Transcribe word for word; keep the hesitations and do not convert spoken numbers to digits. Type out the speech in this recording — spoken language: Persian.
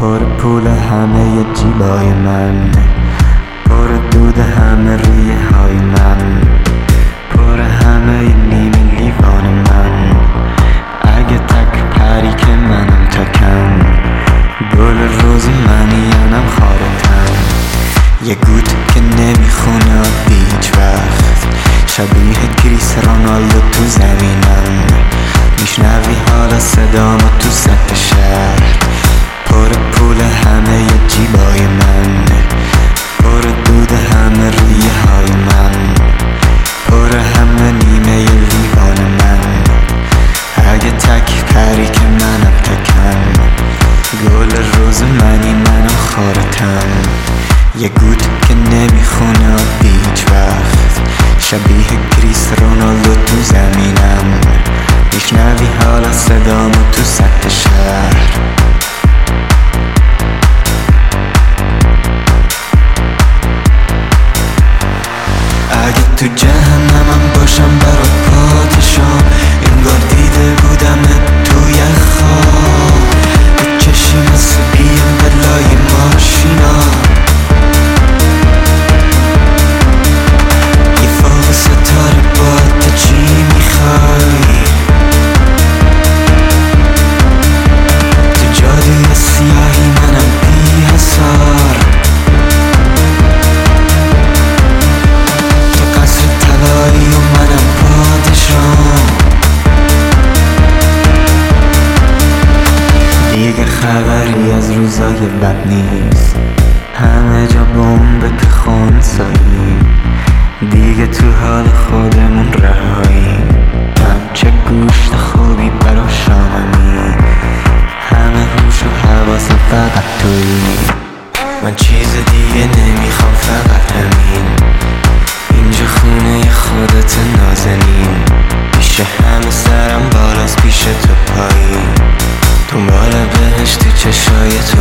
پر پول همه جیبای من، پر دود همه ریه های من، پر همه نیمه لیوان من. اگه تک پری که منم تکم، گل روز منی ینم خارتم. یه گوت که نمیخونه عادی هیچ وقت، شبیه کریس رونالدو تو زمینم. میشنوی حالا صدامو تو سطح شهر، پر پول همه ی جیبای من، پر دود همه ریه های من، پر همه نیمه ی لیوان من. اگه تک پری که منم تکم، گل روز منی منم خارتم. یه گوت که نمیخونه عادی هیچ وقت، شبیه کریس رونالدو تو زمینم. میشنوی حالا صدامو تو سطح شهر. اگه تو جهنمم باشم برات پادشام، انگار دیده بودم تو یه خواب. به چشی مثل بیم بلای ماشینا، یه فوق ستاره با تا چی میخوای؟ تو جادوی سیاهی منم بی حسار، تو قصر طلایی و منم پادشام. دیگه خبری از روزای بد نیست، همه جا بمبه که خونسایی. دیگه تو حال خودمون رهایی، همچه گوشت خوبی برا شاممی. همه هوش و حواسم فقط تویی، من چیز دیگه نمیخوام فقط همین. اینجا خونه خودت نازنین، پیش همه سرم بالاست پیش تو پایین. دنبال بهش تو چشای تو